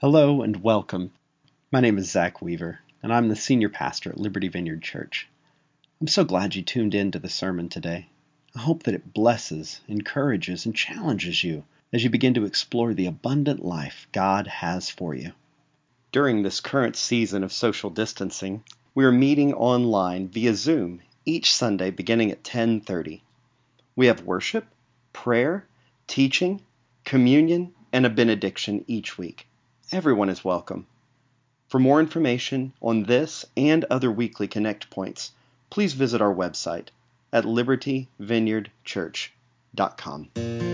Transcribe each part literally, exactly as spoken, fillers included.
Hello and welcome. My name is Zach Weaver, and I'm the senior pastor at Liberty Vineyard Church. I'm so glad you tuned in to the sermon today. I hope that it blesses, encourages, and challenges you as you begin to explore the abundant life God has for you. During this current season of social distancing, we are meeting online via Zoom each Sunday beginning at ten thirty. We have worship, prayer, teaching, communion, and a benediction each week. Everyone is welcome. For more information on this and other weekly Connect points, please visit our website at liberty vineyard church dot com.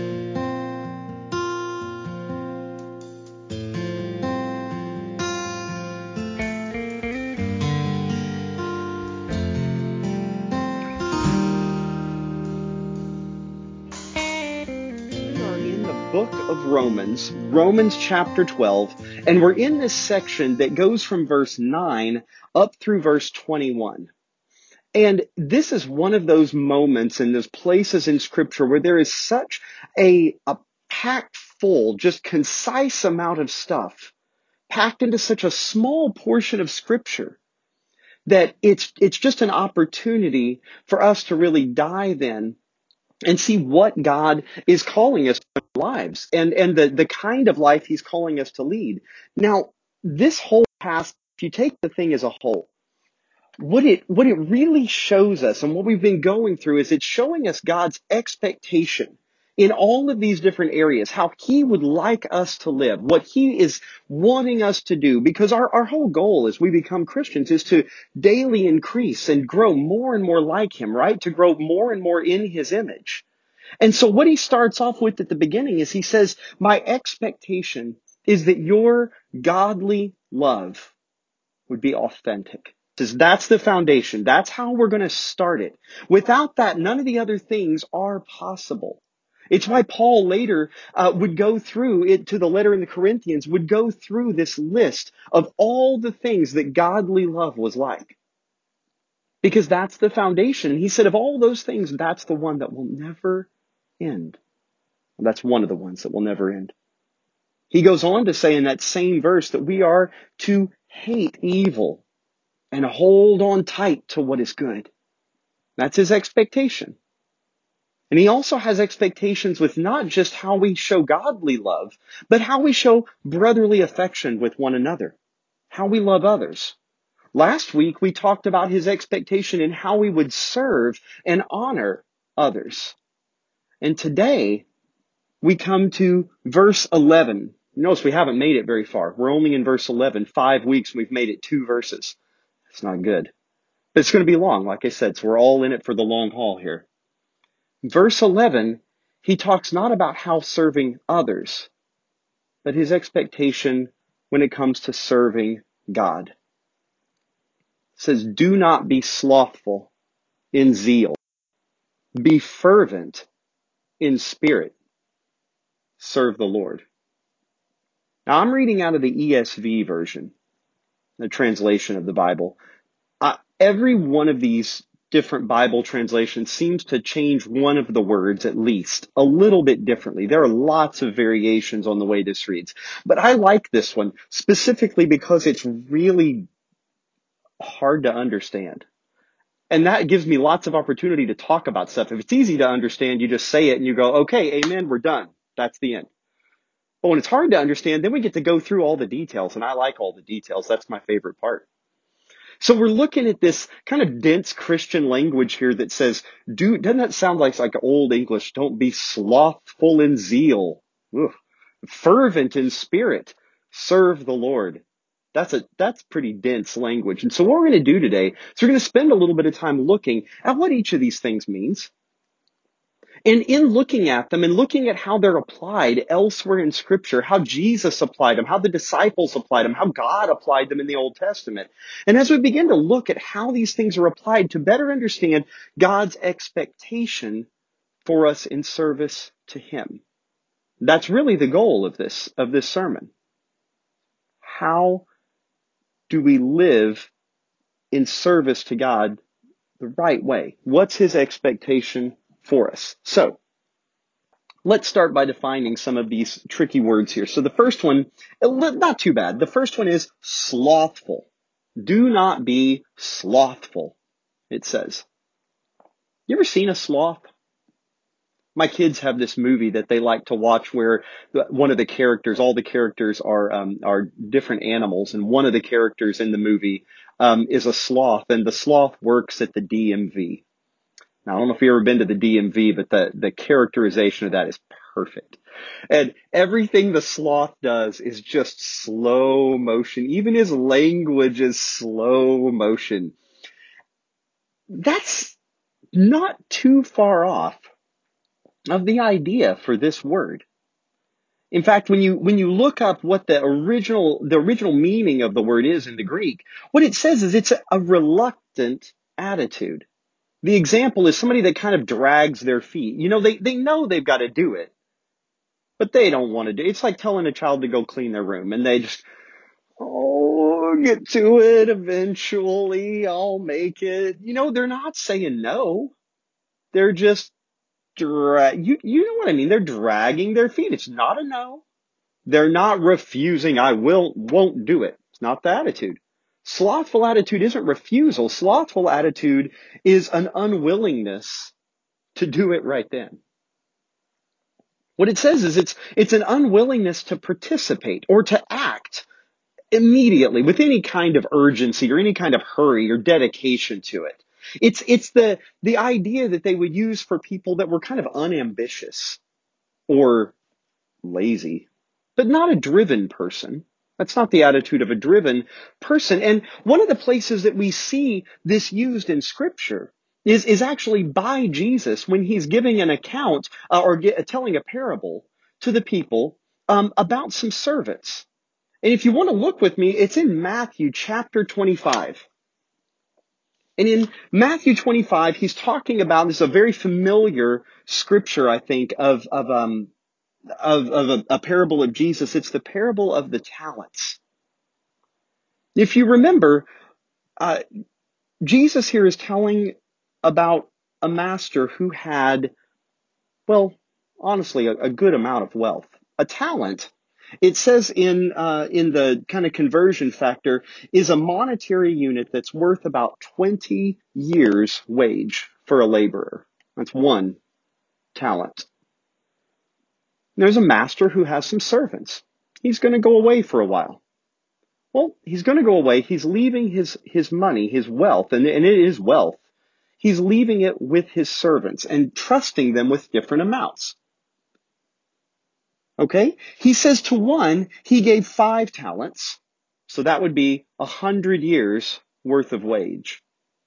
Book of Romans, Romans chapter twelve, and we're in this section that goes from verse nine up through verse twenty-one. And this is one of those moments and those places in Scripture where there is such a, a packed full, just concise amount of stuff packed into such a small portion of Scripture that it's it's just an opportunity for us to really dive in and see what God is calling us to our lives and, and the, the kind of life He's calling us to lead. Now, this whole passage, if you take the thing as a whole, what it, what it really shows us and what we've been going through is it's showing us God's expectation in all of these different areas, how He would like us to live, what He is wanting us to do, because our, our whole goal as we become Christians is to daily increase and grow more and more like Him, right? To grow more and more in His image. And so what he starts off with at the beginning is he says, my expectation is that your godly love would be authentic. He says, that's the foundation. That's how we're going to start it. Without that, none of the other things are possible. It's why Paul later uh, would go through it to the letter in the Corinthians, would go through this list of all the things that godly love was like. Because that's the foundation. And he said, of all those things, that's the one that will never end. That's one of the ones that will never end. He goes on to say in that same verse that we are to hate evil and hold on tight to what is good. That's his expectation. And he also has expectations with not just how we show godly love, but how we show brotherly affection with one another, how we love others. Last week, we talked about his expectation in how we would serve and honor others. And today, we come to verse eleven. Notice we haven't made it very far. We're only in verse eleven. Five weeks, we've made it two verses. It's not good. But it's going to be long, like I said, so we're all in it for the long haul here. Verse eleven, he talks not about how serving others, but his expectation when it comes to serving God. It says, do not be slothful in zeal. Be fervent in spirit. Serve the Lord. Now, I'm reading out of the E S V version, the translation of the Bible. Uh, every one of these different Bible translations seems to change one of the words at least a little bit differently. There are lots of variations on the way this reads. But I like this one specifically because it's really hard to understand. And that gives me lots of opportunity to talk about stuff. If it's easy to understand, you just say it and you go, okay, amen, we're done. That's the end. But when it's hard to understand, then we get to go through all the details, and I like all the details. That's my favorite part. So we're looking at this kind of dense Christian language here that says, do, doesn't that sound like, like old English? Don't be slothful in zeal. Ugh. Fervent in spirit. Serve the Lord. That's a, that's pretty dense language. And so what we're going to do today is we're going to spend a little bit of time looking at what each of these things means. And in looking at them and looking at how they're applied elsewhere in Scripture, how Jesus applied them, how the disciples applied them, how God applied them in the Old Testament. And as we begin to look at how these things are applied to better understand God's expectation for us in service to Him. That's really the goal of this, of this sermon. How do we live in service to God the right way? What's His expectation for us? So, Let's start by defining some of these tricky words here. So the first one, not too bad. The first one is slothful. Do not be slothful, it says. You ever seen a sloth? My kids have this movie that they like to watch where one of the characters, all the characters are um, are different animals, and one of the characters in the movie um, is a sloth, and the sloth works at the D M V. Now, I don't know if you've ever been to the D M V, but the, the characterization of that is perfect. And everything the sloth does is just slow motion. Even his language is slow motion. That's not too far off of the idea for this word. In fact, when you when you look up what the original the original meaning of the word is in the Greek, what it says is it's a, a reluctant attitude. The example is somebody that kind of drags their feet. You know, they, they know they've got to do it, but they don't want to do it. It's like telling a child to go clean their room, and they just, oh, get to it eventually. I'll make it. You know, they're not saying no. They're just dra- you you know what I mean? They're dragging their feet. It's not a no. They're not refusing. I will won't do it. It's not the attitude. Slothful attitude isn't refusal. Slothful attitude is an unwillingness to do it right then. What it says is it's it's an unwillingness to participate or to act immediately with any kind of urgency or any kind of hurry or dedication to it. It's it's the the idea that they would use for people that were kind of unambitious or lazy, but not a driven person. That's not the attitude of a driven person. And one of the places that we see this used in Scripture is, is actually by Jesus when he's giving an account uh, or get, telling a parable to the people um, about some servants. And if you want to look with me, it's in Matthew chapter twenty-five. And in Matthew twenty-five, he's talking about, this is a very familiar scripture, I think, of, of um, of, of a, a parable of Jesus. It's the parable of the talents. If you remember, uh, Jesus here is telling about a master who had, well, honestly, a, a good amount of wealth. A talent, it says in uh, in the kind of conversion factor, is a monetary unit that's worth about twenty years' wage for a laborer. That's one talent. There's a master who has some servants. He's going to go away for a while. Well, he's going to go away. He's leaving his, his money, his wealth, and, and it is wealth. He's leaving it with his servants and trusting them with different amounts. Okay? He says to one, he gave five talents. So that would be a hundred years worth of wage.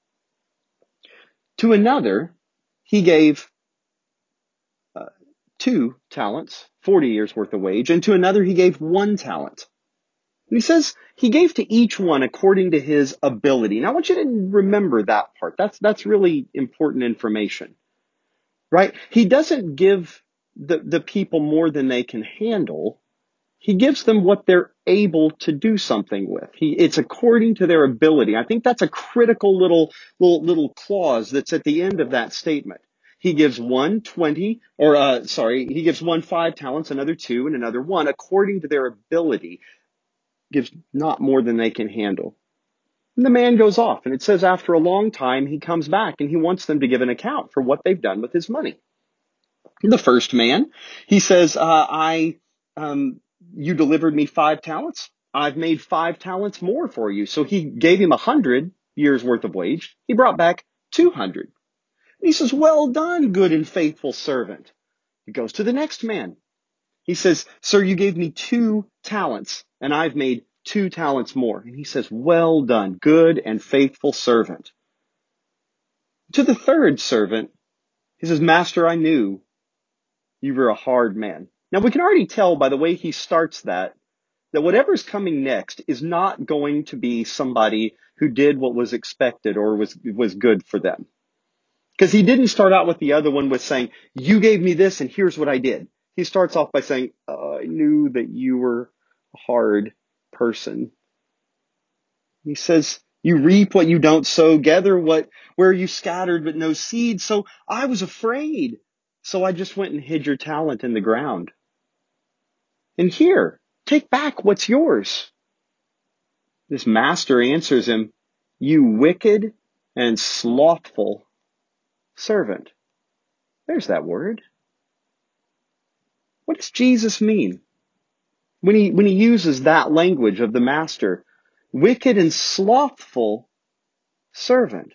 To another, he gave uh, two talents, forty years worth of wage. And to another, he gave one talent. And he says he gave to each one according to his ability. Now, I want you to remember that part. That's, that's really important information, right? He doesn't give the, the people more than they can handle. He gives them what they're able to do something with. He, it's according to their ability. I think that's a critical little, little, little clause that's at the end of that statement. He gives one twenty, or uh, sorry, he gives one five talents, another two, and another one according to their ability. Gives not more than they can handle. And the man goes off, and it says after a long time, he comes back and he wants them to give an account for what they've done with his money. The first man, he says, uh, I, um, you delivered me five talents. I've made five talents more for you. So he gave him a hundred years worth of wage. He brought back two hundred. And he says, well done, good and faithful servant. He goes to the next man. He says, sir, you gave me two talents and I've made two talents more. And he says, well done, good and faithful servant. To the third servant, he says, master, I knew you were a hard man. Now we can already tell by the way he starts that, that whatever's coming next is not going to be somebody who did what was expected or was, was good for them. Because he didn't start out with the other one with saying, you gave me this and here's what I did. He starts off by saying, oh, I knew that you were a hard person. He says, you reap what you don't sow, gather what where you scattered but no seed. So I was afraid so I just went and hid your talent in the ground. And here, take back what's yours." This master answers him, "You wicked and slothful servant." There's that word. What does Jesus mean when he, when he uses that language of the master? Wicked and slothful servant.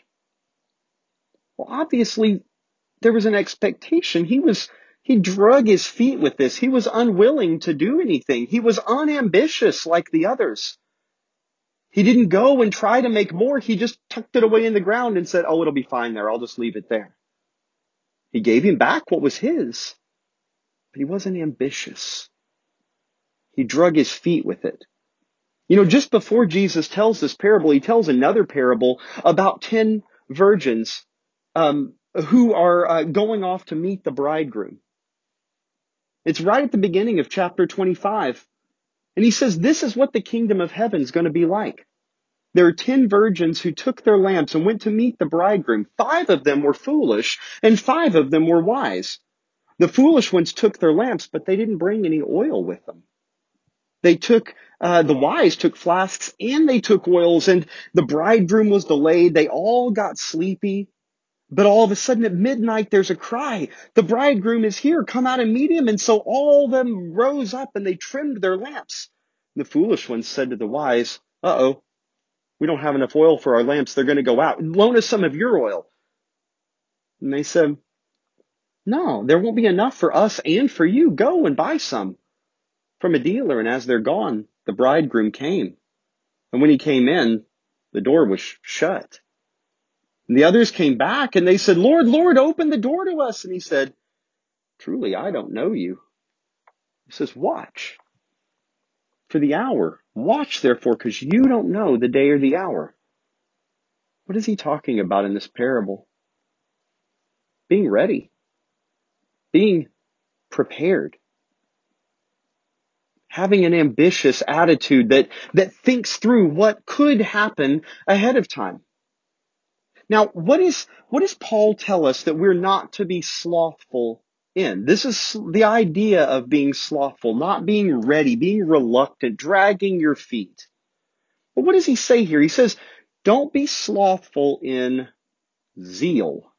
Well, obviously, there was an expectation. He was, he drug his feet with this. He was unwilling to do anything. He was unambitious like the others. He didn't go and try to make more. He just tucked it away in the ground and said, "Oh, it'll be fine there. I'll just leave it there." He gave him back what was his, but he wasn't ambitious. He drug his feet with it. You know, just before Jesus tells this parable, he tells another parable about ten virgins um, who are uh, going off to meet the bridegroom. It's right at the beginning of chapter twenty-five. And he says, this is what the kingdom of heaven is going to be like. There are ten virgins who took their lamps and went to meet the bridegroom. Five of them were foolish and five of them were wise. The foolish ones took their lamps, but they didn't bring any oil with them. They took, uh, the wise took flasks and they took oils, and the bridegroom was delayed. They all got sleepy. But all of a sudden at midnight, there's a cry. "The bridegroom is here. Come out and meet him." And so all of them rose up and they trimmed their lamps. The foolish ones said to the wise, "Uh-oh, we don't have enough oil for our lamps. They're going to go out. Loan us some of your oil." And they said, "No, there won't be enough for us and for you. Go and buy some from a dealer." And as they're gone, the bridegroom came. And when he came in, the door was shut. And the others came back and they said, "Lord, Lord, open the door to us." And he said, "Truly, I don't know you." He says, "Watch for the hour. Watch, therefore, because you don't know the day or the hour." What is he talking about in this parable? Being ready. Being prepared. Having an ambitious attitude that, that thinks through what could happen ahead of time. Now, what is, what does Paul tell us that we're not to be slothful in? This is the idea of being slothful, not being ready, being reluctant, dragging your feet. But what does he say here? He says, don't be slothful in zeal.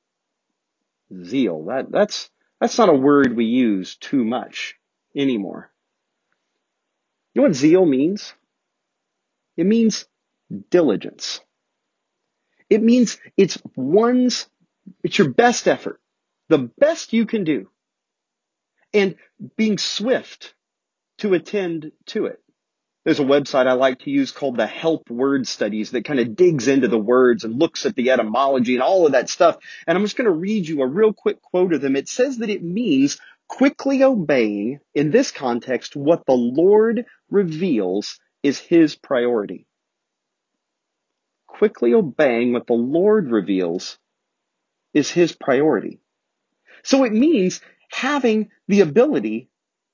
Zeal. That, that's, that's not a word we use too much anymore. You know what zeal means? It means diligence. It means it's one's, it's your best effort, the best you can do, and being swift to attend to it. There's a website I like to use called the Help Word Studies that kind of digs into the words and looks at the etymology and all of that stuff. And I'm just going to read you a real quick quote of them. It says that it means quickly obeying, in this context, what the Lord reveals is his priority. Quickly obeying what the Lord reveals is his priority. So it means having the ability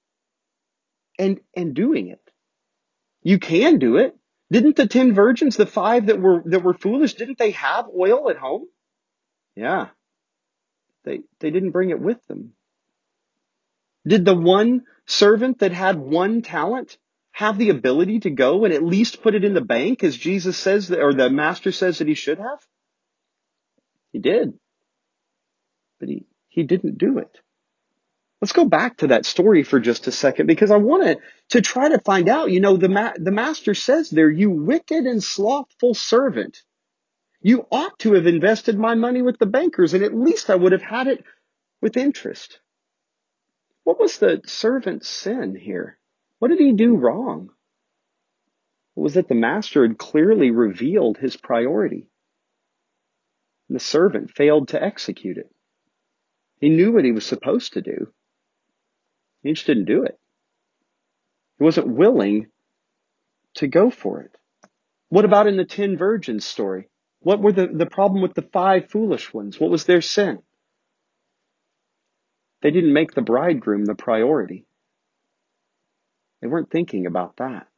and, and doing it. You can do it. Didn't the ten virgins, the five that were, that were foolish, didn't they have oil at home? Yeah. They, they didn't bring it with them. Did the one servant that had one talent have the ability to go and at least put it in the bank as Jesus says, that, or the master says that he should have? He did. But he, he didn't do it. Let's go back to that story for just a second, because I wanted to try to find out, you know, the ma- the master says there, "You wicked and slothful servant. You ought to have invested my money with the bankers, and at least I would have had it with interest." What was the servant's sin here? What did he do wrong? It was that the master had clearly revealed his priority, and the servant failed to execute it. He knew what he was supposed to do. He just didn't do it. He wasn't willing to go for it. What about in the ten virgins story? What were the, the problem with the five foolish ones? What was their sin? They didn't make the bridegroom the priority. They weren't thinking about that.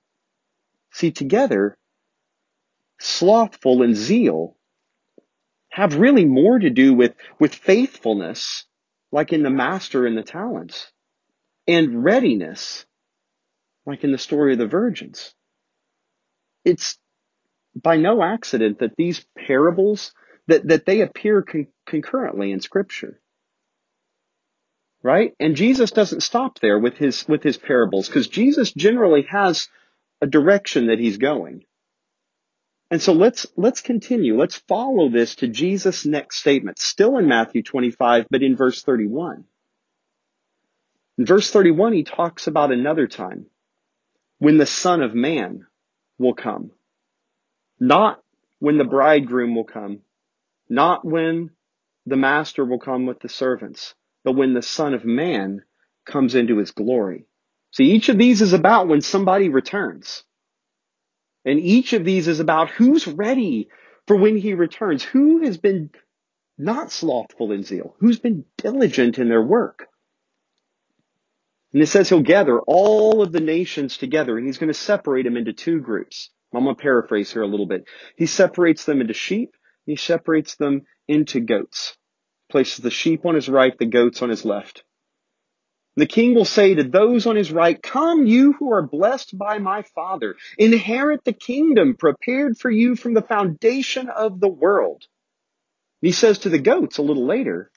See, together, slothful and zeal have really more to do with, with faithfulness, like in the master and the talents, and readiness, like in the story of the virgins. It's by no accident that these parables, that, that they appear con- concurrently in Scripture. Right? And Jesus doesn't stop there with his, with his parables, because Jesus generally has a direction that he's going. And so let's, let's continue. Let's follow this to Jesus' next statement, still in Matthew twenty-five, but in verse thirty-one. In verse thirty-one, he talks about another time when the Son of Man will come. Not when the bridegroom will come, not when the master will come with the servants, but when the Son of Man comes into his glory. See, each of these is about when somebody returns. And each of these is about who's ready for when he returns, who has been not slothful in zeal, who's been diligent in their work. And it says he'll gather all of the nations together, and he's going to separate them into two groups. I'm going to paraphrase here a little bit. He separates them into sheep, and he separates them into goats. Places the sheep on his right, the goats on his left. The king will say to those on his right, "Come, you who are blessed by my Father, inherit the kingdom prepared for you from the foundation of the world." And he says to the goats a little later,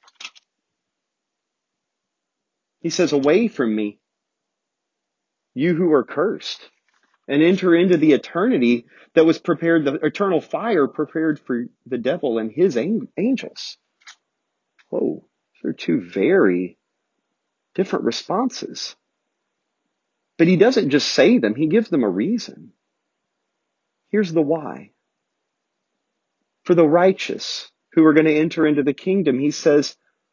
he says, "Away from me, you who are cursed, and enter into the eternity that was prepared, the eternal fire prepared for the devil and his angels." Whoa, those are two very different responses. But he doesn't just say them, he gives them a reason. Here's the why. For the righteous who are going to enter into the kingdom, he says,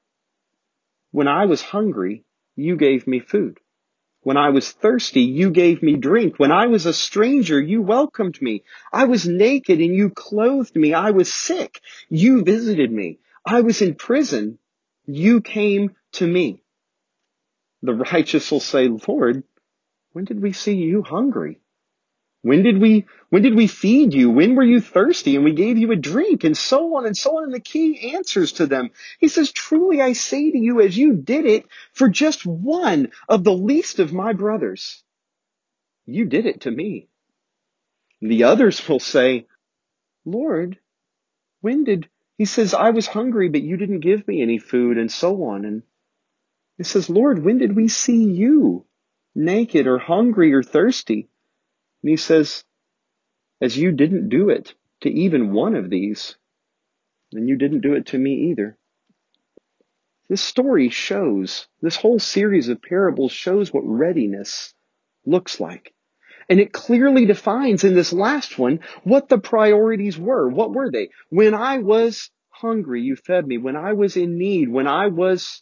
"When I was hungry, you gave me food. When I was thirsty, you gave me drink. When I was a stranger, you welcomed me. I was naked and you clothed me. I was sick. You visited me. I was in prison. You came to me." The righteous will say, "Lord, when did we see you hungry? When did we, when did we feed you? When were you thirsty and we gave you a drink?" And so on and so on. And the king answers to them. He says, "Truly I say to you, as you did it for just one of the least of my brothers, you did it to me." And the others will say, "Lord, when did," he says, "I was hungry, but you didn't give me any food," and so on. And he says, "Lord, when did we see you naked or hungry or thirsty?" And he says, "As you didn't do it to even one of these, then you didn't do it to me either." This story shows, this whole series of parables shows what readiness looks like. And it clearly defines in this last one what the priorities were. What were they? When I was hungry, you fed me. When I was in need, when I was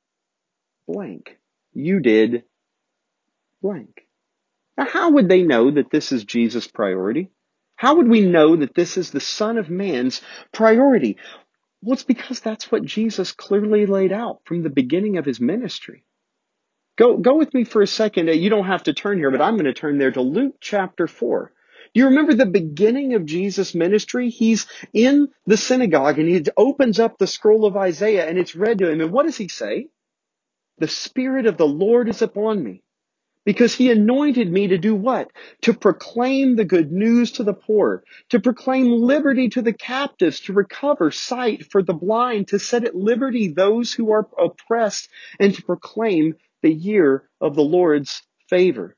blank, you did blank. Now, how would they know that this is Jesus' priority? How would we know that this is the Son of Man's priority? Well, it's because that's what Jesus clearly laid out from the beginning of his ministry. Go, go with me for a second. You don't have to turn here, but I'm going to turn there to Luke chapter four. Do you remember the beginning of Jesus' ministry? He's in the synagogue and he opens up the scroll of Isaiah and it's read to him. And what does he say? "The Spirit of the Lord is upon me, because he anointed me to do what? To proclaim the good news to the poor, to proclaim liberty to the captives, to recover sight for the blind, to set at liberty those who are oppressed, and to proclaim the year of the Lord's favor."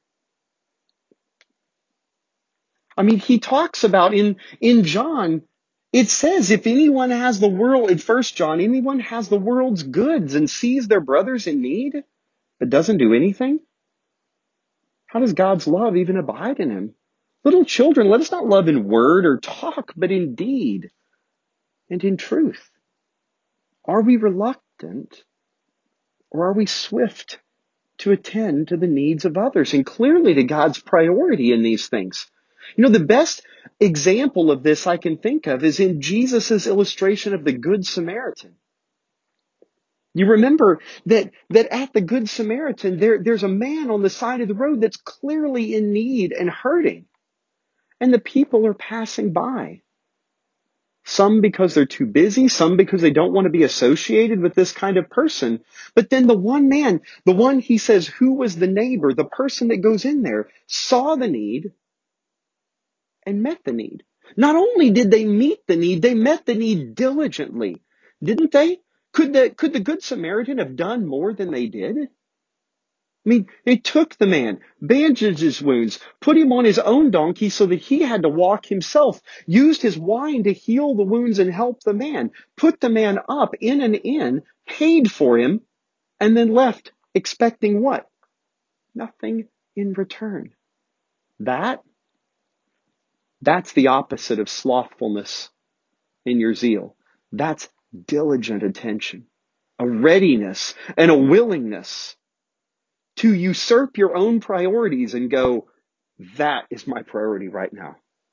I mean, he talks about in, in John, it says if anyone has the world, in First John, anyone has the world's goods and sees their brothers in need, but doesn't do anything, how does God's love even abide in him? Little children, let us not love in word or talk, but in deed and in truth. Are we reluctant or are we swift to attend to the needs of others and clearly to God's priority in these things? You know, the best example of this I can think of is in Jesus' illustration of the Good Samaritan. You remember that, that at the Good Samaritan, there, there's a man on the side of the road that's clearly in need and hurting. And the people are passing by. Some because they're too busy, some because they don't want to be associated with this kind of person. But then the one man, the one he says, who was the neighbor, the person that goes in there, saw the need and met the need. Not only did they meet the need, they met the need diligently, didn't they? Could the, could the Good Samaritan have done more than they did? I mean, they took the man, bandaged his wounds, put him on his own donkey so that he had to walk himself, used his wine to heal the wounds and help the man, put the man up in an inn, paid for him, and then left expecting what? Nothing in return. That, that's the opposite of slothfulness in your zeal. That's diligent attention, a readiness and a willingness to usurp your own priorities and go, that is my priority right now.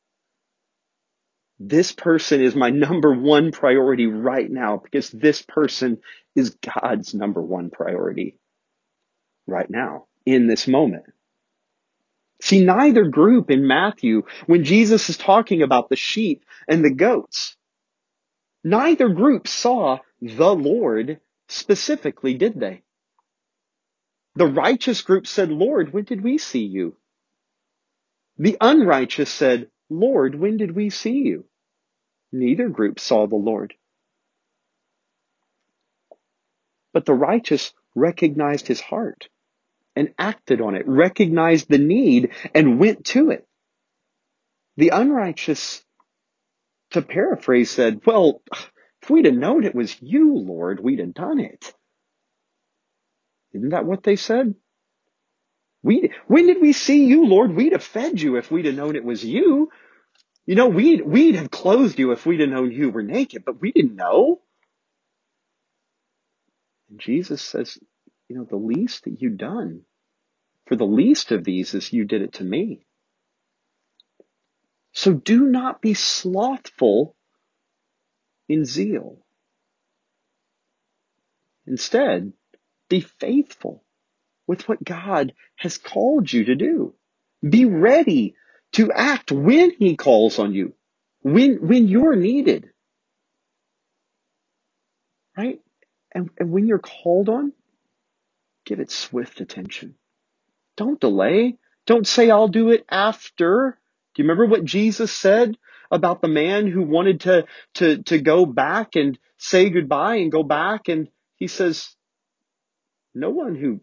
This person is my number one priority right now because this person is God's number one priority right now in this moment. See, neither group in Matthew, when Jesus is talking about the sheep and the goats, neither group saw the Lord specifically, did they? The righteous group said, Lord, when did we see you? The unrighteous said, Lord, when did we see you? Neither group saw the Lord. But the righteous recognized his heart and acted on it, recognized the need and went to it. The unrighteous, to paraphrase, said, well, if we'd have known it was you, Lord, we'd have done it. Isn't that what they said? We, when did we see you, Lord? We'd have fed you if we'd have known it was you. You know, we'd, we'd have clothed you if we'd have known you were naked, but we didn't know. And Jesus says, you know, the least that you've done for the least of these is you did it to me. So do not be slothful in zeal. Instead, be faithful with what God has called you to do. Be ready to act when He calls on you, when, when you're needed. Right? And, and when you're called on, give it swift attention. Don't delay. Don't say, I'll do it after. Do you remember what Jesus said about the man who wanted to, to, to go back and say goodbye and go back? And He says, no one who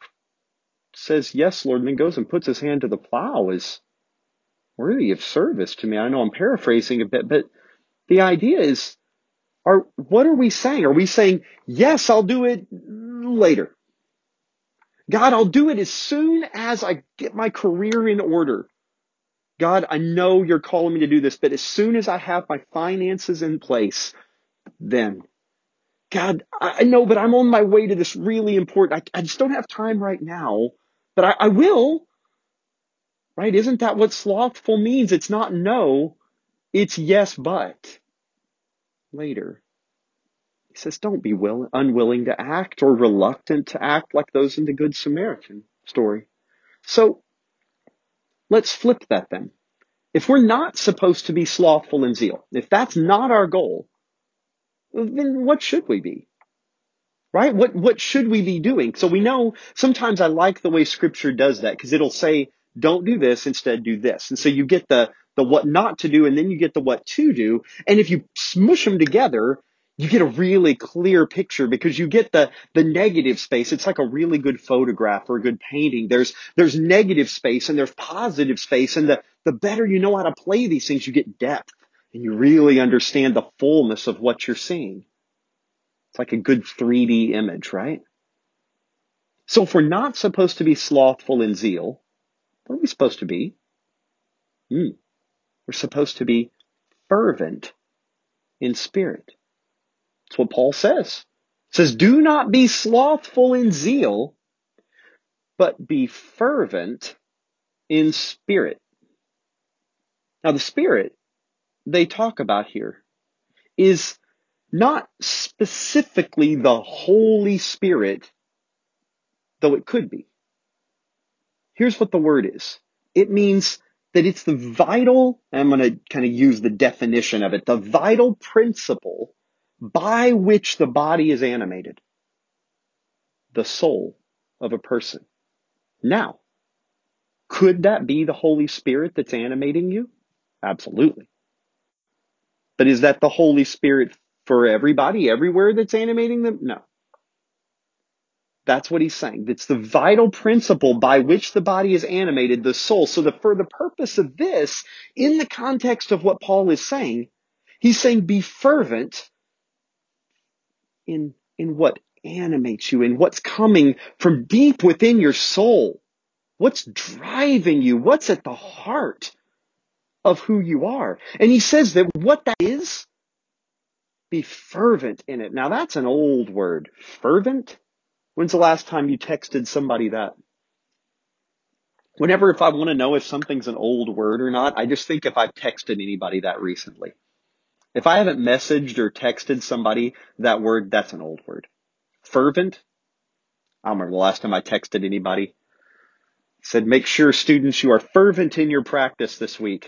says, yes, Lord, and then goes and puts his hand to the plow is worthy of service to me. I know I'm paraphrasing a bit, but the idea is, are, what are we saying? Are we saying, yes, I'll do it later? God, I'll do it as soon as I get my career in order. God, I know you're calling me to do this, but as soon as I have my finances in place, then, God, I know, but I'm on my way to this really important, I, I just don't have time right now, but I, I will, right? Isn't that what slothful means? It's not no, it's yes, but later. He says, don't be will, unwilling to act or reluctant to act like those in the Good Samaritan story. So let's flip that then. If we're not supposed to be slothful in zeal, if that's not our goal, then what should we be? Right? What, what should we be doing? So we know sometimes I like the way Scripture does that because it'll say, don't do this, instead do this. And so you get the, the what not to do and then you get the what to do. And if you smush them together, you get a really clear picture because you get the, the negative space. It's like a really good photograph or a good painting. There's, there's negative space and there's positive space. And the, the better you know how to play these things, you get depth and you really understand the fullness of what you're seeing. It's like a good three D image, right? So if we're not supposed to be slothful in zeal, what are we supposed to be? Hmm. We're supposed to be fervent in spirit. That's what Paul says. It says, do not be slothful in zeal, but be fervent in spirit. Now the spirit they talk about here is not specifically the Holy Spirit, though it could be. Here's what the word is. It means that it's the vital, I'm going to kind of use the definition of it, the vital principle by which the body is animated, the soul of a person. Now, could that be the Holy Spirit that's animating you? Absolutely. But is that the Holy Spirit for everybody, everywhere that's animating them? No. That's what he's saying. It's the vital principle by which the body is animated, the soul. So the, for the purpose of this, in the context of what Paul is saying, he's saying be fervent in, in what animates you, in what's coming from deep within your soul. What's driving you? What's at the heart of who you are? And he says that what that is, be fervent in it. Now that's an old word. Fervent? When's the last time you texted somebody that? Whenever if I want to know if something's an old word or not, I just think if I've texted anybody that recently. If I haven't messaged or texted somebody that word, that's an old word. Fervent? I don't remember the last time I texted anybody. Said, make sure students you are fervent in your practice this week.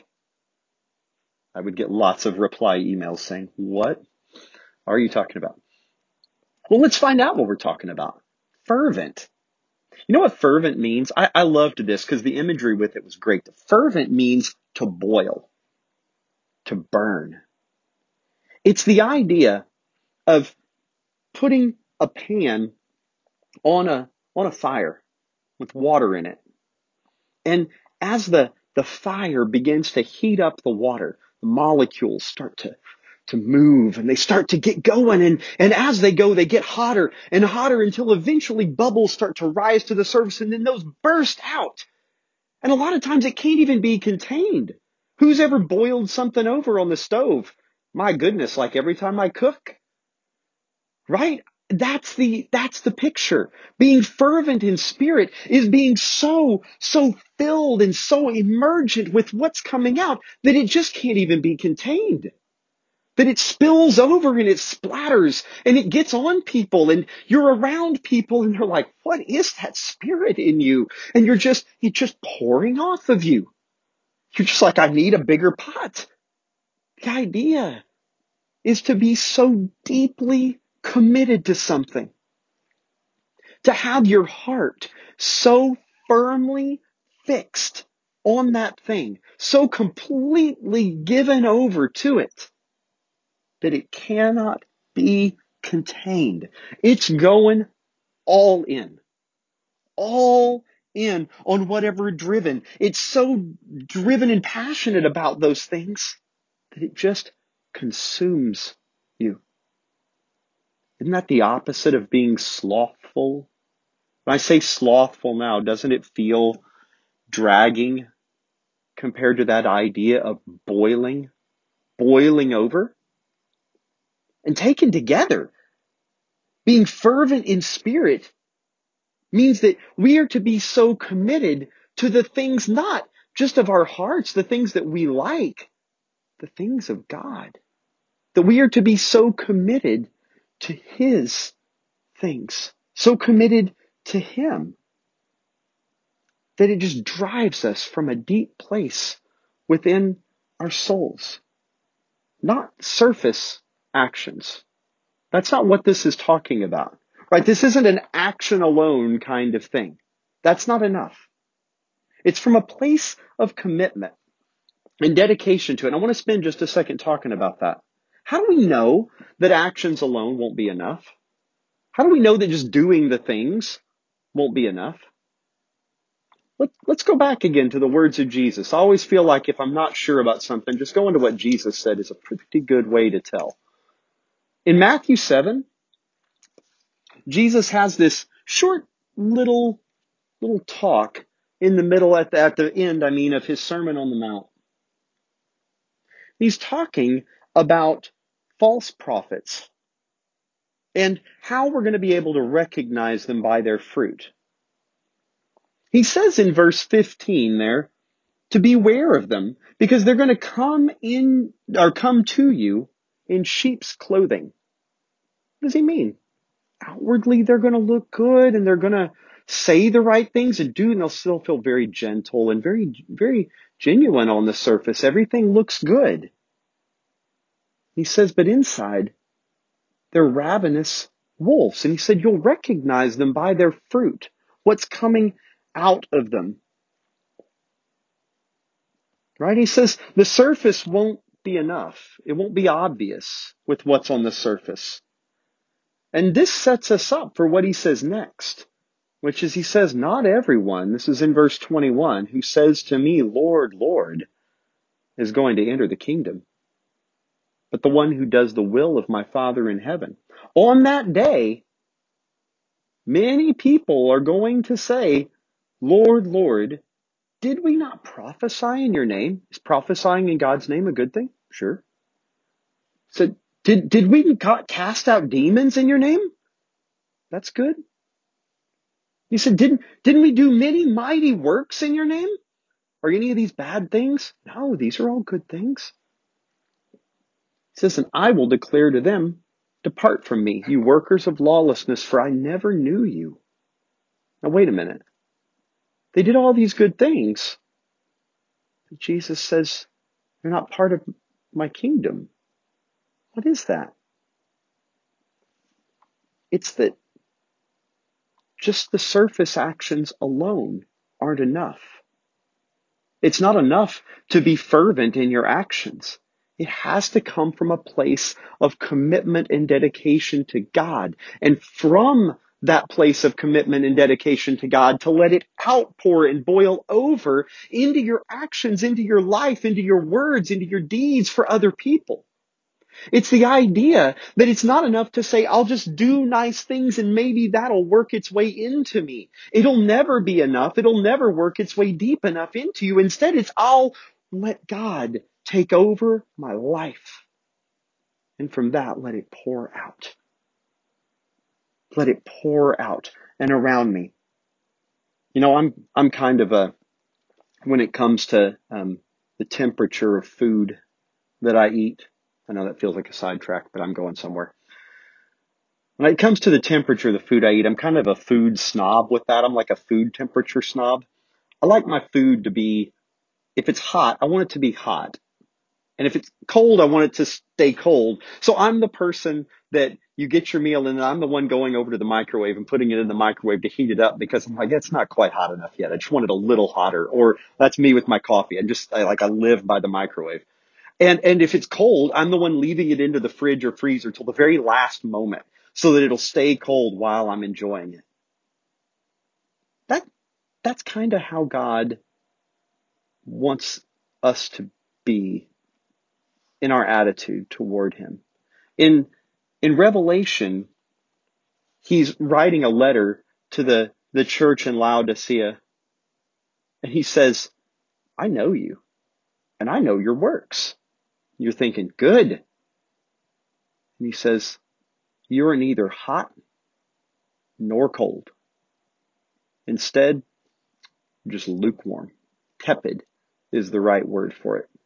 I would get lots of reply emails saying, what are you talking about? Well, let's find out what we're talking about. Fervent. You know what fervent means? I, I loved this because the imagery with it was great. Fervent means to boil, to burn. It's the idea of putting a pan on a, on a fire with water in it. And as the, the fire begins to heat up the water, the molecules start to, to move and they start to get going. And, and as they go, they get hotter and hotter until eventually bubbles start to rise to the surface and then those burst out. And a lot of times it can't even be contained. Who's ever boiled something over on the stove? My goodness, like every time I cook, right? That's the, that's the picture. Being fervent in spirit is being so, so filled and so emergent with what's coming out that it just can't even be contained. That it spills over and it splatters and it gets on people and you're around people and they're like, what is that spirit in you? And you're just, it's just pouring off of you. You're just like, I need a bigger pot. The idea is to be so deeply committed to something. To have your heart so firmly fixed on that thing, so completely given over to it, that it cannot be contained. It's going all in. All in on whatever driven. It's so driven and passionate about those things that it just consumes you. Isn't that the opposite of being slothful? When I say slothful now, doesn't it feel dragging compared to that idea of boiling, boiling over? And taken together, being fervent in spirit means that we are to be so committed to the things not just of our hearts, the things that we like, the things of God. That we are to be so committed to His things, so committed to Him, that it just drives us from a deep place within our souls. Not surface actions. That's not what this is talking about, right? This isn't an action alone kind of thing. That's not enough. It's from a place of commitment and dedication to it. And I want to spend just a second talking about that. How do we know that actions alone won't be enough? How do we know that just doing the things won't be enough? Let, let's go back again to the words of Jesus. I always feel like if I'm not sure about something, just go into what Jesus said is a pretty good way to tell. In Matthew seven, Jesus has this short little, little talk in the middle at the, at the end, I mean, of his Sermon on the Mount. He's talking about false prophets and how we're going to be able to recognize them by their fruit. He says in verse fifteen there, to beware of them, because they're going to come in, or come to you in sheep's clothing. What does he mean? Outwardly, they're going to look good and they're going to say the right things and do, and they'll still feel very gentle and very, very genuine on the surface. Everything looks good. He says, but inside, they're ravenous wolves. And he said, you'll recognize them by their fruit. What's coming out of them. Right? He says the surface won't be enough. It won't be obvious with what's on the surface. And this sets us up for what he says next, which is he says, not everyone, this is in verse twenty-one, who says to me, Lord, Lord, is going to enter the kingdom, but the one who does the will of my Father in heaven. On that day, many people are going to say, Lord, Lord, did we not prophesy in your name? Is prophesying in God's name a good thing? Sure. So did, did we cast out demons in your name? That's good. He said, didn't, didn't we do many mighty works in your name? Are any of these bad things? No, these are all good things. He says, and I will declare to them, depart from me, you workers of lawlessness, for I never knew you. Now wait a minute. They did all these good things. But Jesus says, you're not part of my kingdom. What is that? It's that just the surface actions alone aren't enough. It's not enough to be fervent in your actions. It has to come from a place of commitment and dedication to God. And from that place of commitment and dedication to God, to let it outpour and boil over into your actions, into your life, into your words, into your deeds for other people. It's the idea that it's not enough to say, I'll just do nice things and maybe that'll work its way into me. It'll never be enough. It'll never work its way deep enough into you. Instead, it's I'll let God take over my life. And from that, let it pour out. Let it pour out and around me. You know, I'm, I'm kind of a, when it comes to um, the temperature of food that I eat, I know that feels like a sidetrack, but I'm going somewhere. When it comes to the temperature of the food I eat, I'm kind of a food snob with that. I'm like a food temperature snob. I like my food to be, if it's hot, I want it to be hot. And if it's cold, I want it to stay cold. So I'm the person that you get your meal and I'm the one going over to the microwave and putting it in the microwave to heat it up because I'm like, it's not quite hot enough yet. I just want it a little hotter. Or that's me with my coffee. I just, I, like I live by the microwave. And, and if it's cold, I'm the one leaving it into the fridge or freezer till the very last moment so that it'll stay cold while I'm enjoying it. That, that's kind of how God wants us to be in our attitude toward him. In, in Revelation, he's writing a letter to the, the church in Laodicea. And he says, I know you and I know your works. You're thinking, good. And he says, you are neither hot nor cold. Instead, just lukewarm. Tepid is the right word for it.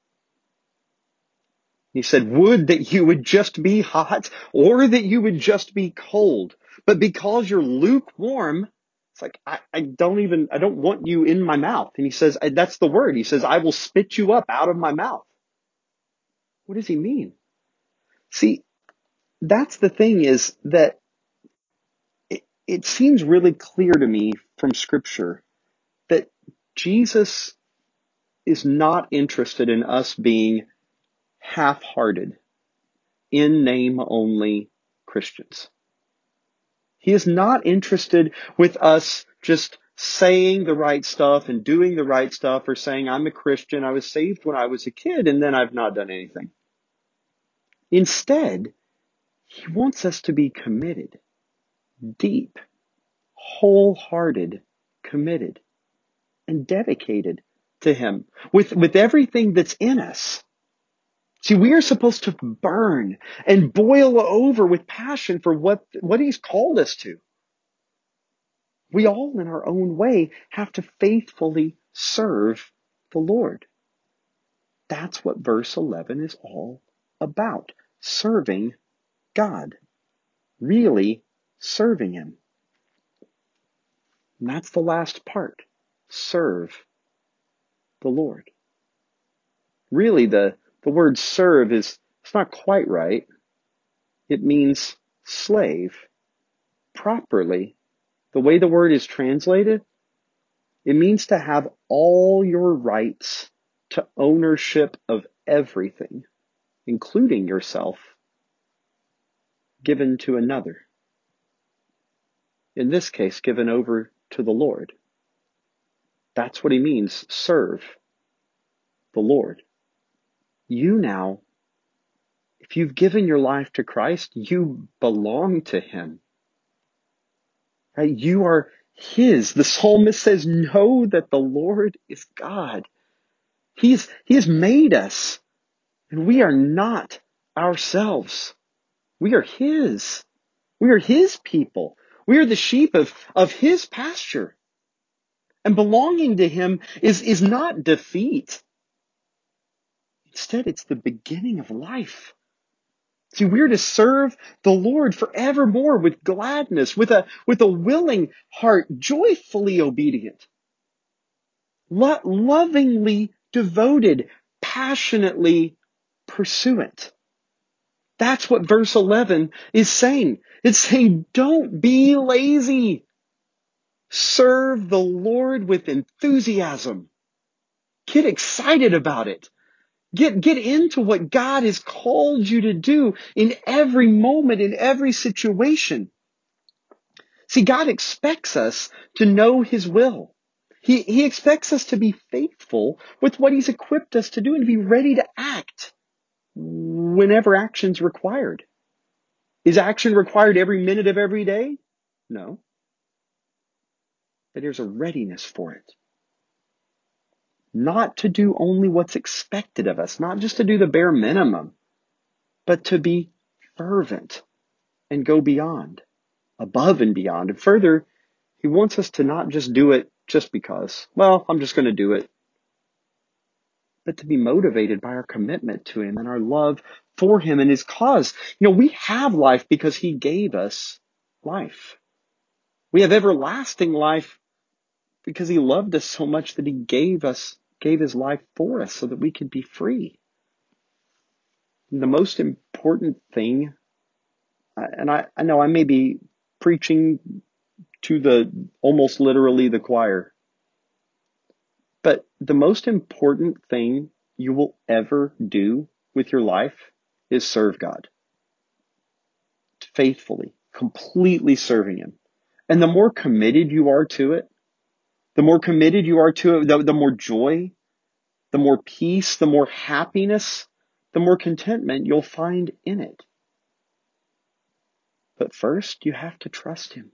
He said, would that you would just be hot or that you would just be cold. But because you're lukewarm, it's like, I, I don't even, I don't want you in my mouth. And he says, that's the word. He says, I will spit you up out of my mouth. What does he mean? See, that's the thing is that it, it seems really clear to me from Scripture that Jesus is not interested in us being half-hearted, in name only Christians. He is not interested with us just saying the right stuff and doing the right stuff or saying, I'm a Christian, I was saved when I was a kid, and then I've not done anything. Instead, he wants us to be committed, deep, wholehearted, committed, and dedicated to him with, with everything that's in us. See, we are supposed to burn and boil over with passion for what, what he's called us to. We all, in our own way, have to faithfully serve the Lord. That's what verse eleven is all about. Serving God. Really serving him. And that's the last part. Serve the Lord. Really, the, the word serve is, it's not quite right. It means slave. Properly, the way the word is translated, it means to have all your rights to ownership of everything, including yourself, given to another. In this case, given over to the Lord. That's what he means, serve the Lord. You now, if you've given your life to Christ, you belong to him. Right? You are his. The psalmist says, know that the Lord is God. He's, he has made us, and we are not ourselves. We are his. We are his people. We are the sheep of, of his pasture. And belonging to him is, is not defeat. Instead, it's the beginning of life. See, we're to serve the Lord forevermore with gladness, with a, with a willing heart, joyfully obedient, lo- lovingly devoted, passionately pursuant. That's what verse eleven is saying. It's saying, don't be lazy. Serve the Lord with enthusiasm. Get excited about it. Get, get into what God has called you to do in every moment, in every situation. See, God expects us to know his will. He, he expects us to be faithful with what he's equipped us to do and to be ready to act whenever action's required. Is action required every minute of every day? No. But there's a readiness for it. Not to do only what's expected of us, not just to do the bare minimum, but to be fervent and go beyond, above and beyond. And further, he wants us to not just do it just because, well, I'm just going to do it, but to be motivated by our commitment to him and our love for him and his cause. You know, we have life because he gave us life. We have everlasting life because he loved us so much that he gave us, gave his life for us so that we could be free. And the most important thing, and I, I know I may be preaching to the, almost literally the choir, but the most important thing you will ever do with your life is serve God. Faithfully, completely serving him. And the more committed you are to it, the more committed you are to it, the, the more joy, the more peace, the more happiness, the more contentment you'll find in it. But first, you have to trust him.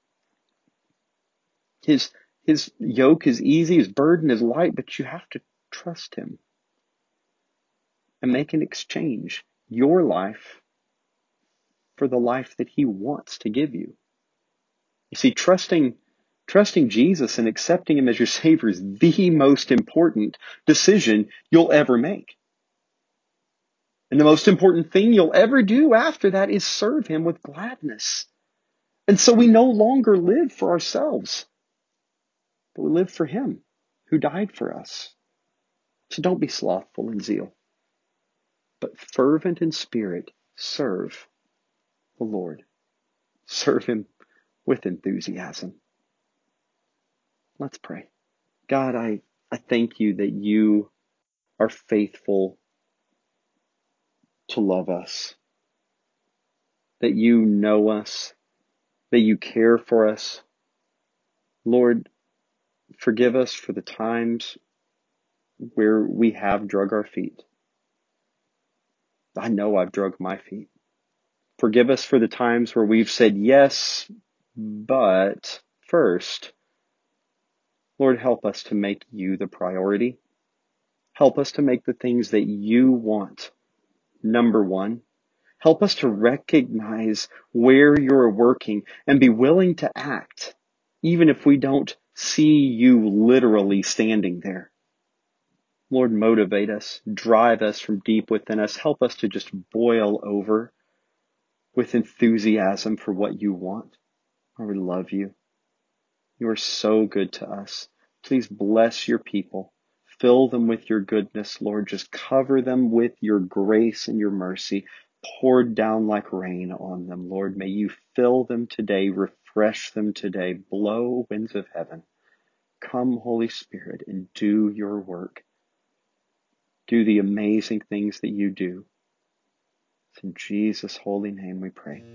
His, his yoke is easy, his burden is light, but you have to trust him and make an exchange, your life for the life that he wants to give you. You see, trusting Trusting Jesus and accepting him as your Savior is the most important decision you'll ever make. And the most important thing you'll ever do after that is serve him with gladness. And so we no longer live for ourselves, but we live for him who died for us. So don't be slothful in zeal, but fervent in spirit, serve the Lord. Serve him with enthusiasm. Let's pray. God, I, I thank you that you are faithful to love us, that you know us, that you care for us. Lord, forgive us for the times where we have drug our feet. I know I've drug my feet. Forgive us for the times where we've said yes, but first. Lord, help us to make you the priority. Help us to make the things that you want number one. Help us to recognize where you're working and be willing to act, even if we don't see you literally standing there. Lord, motivate us, drive us from deep within us. Help us to just boil over with enthusiasm for what you want. Lord, we love you. You are so good to us. Please bless your people. Fill them with your goodness, Lord. Just cover them with your grace and your mercy poured down like rain on them, Lord. May you fill them today, refresh them today, blow winds of heaven. Come, Holy Spirit, and do your work. Do the amazing things that you do. It's in Jesus' holy name we pray.